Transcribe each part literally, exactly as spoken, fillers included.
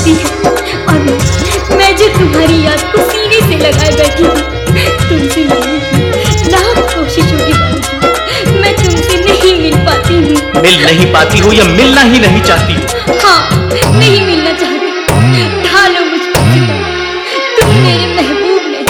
पाती है। और मैं, मैं जो तुम्हारी याद को सीने से लगाए बैठी हूँ, तुमसे मिलने की लाख कोशिशों के बावजूद मैं तुमसे नहीं मिल पाती हूँ। मिल नहीं पाती हूँ या मिलना ही नहीं चाहती हूँ? हाँ, नहीं मिलना चाहती। ढालो मुझ पर, तुम मेरे महबूब नहीं।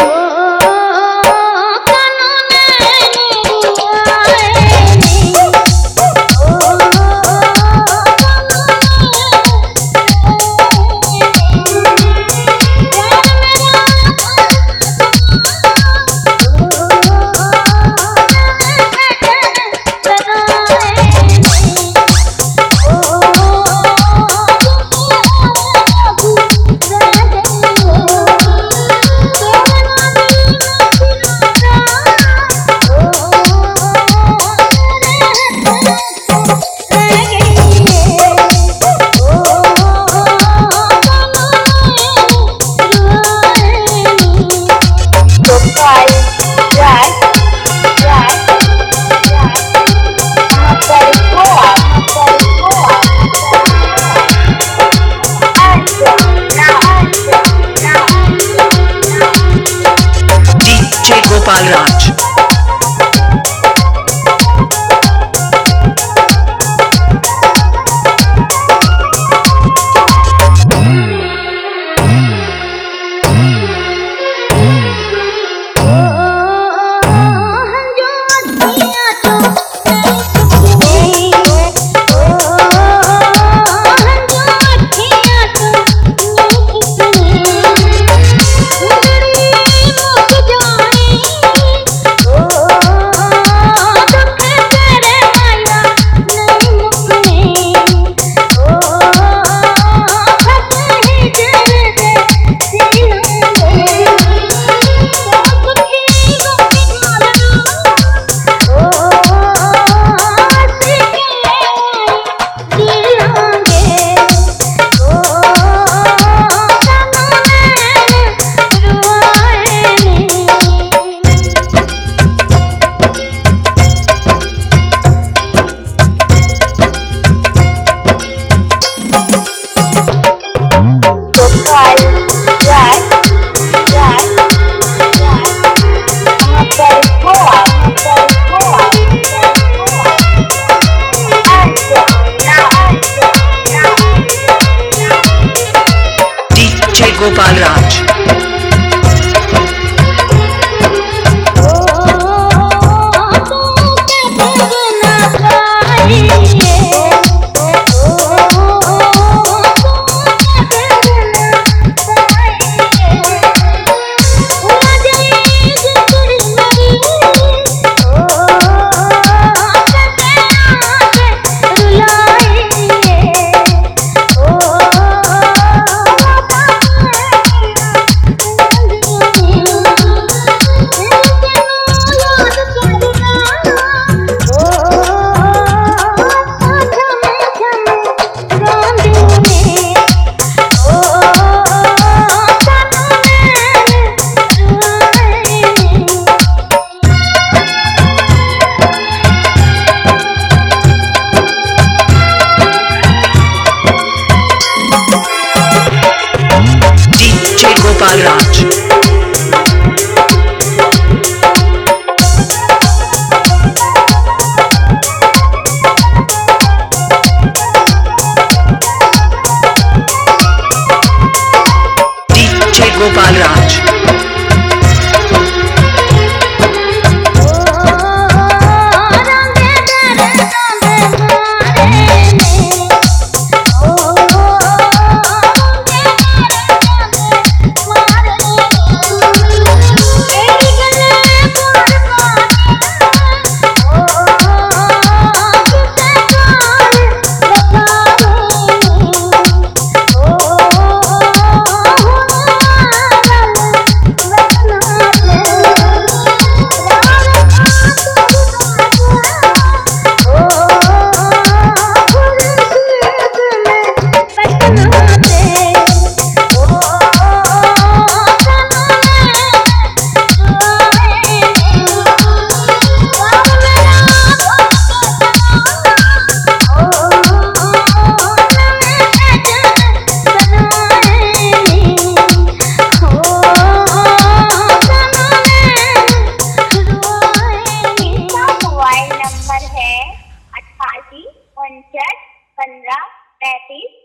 गोपाल राज। गोपाल राज। गोपाल राज। डीजे गोपाल राज। What? पैंतीस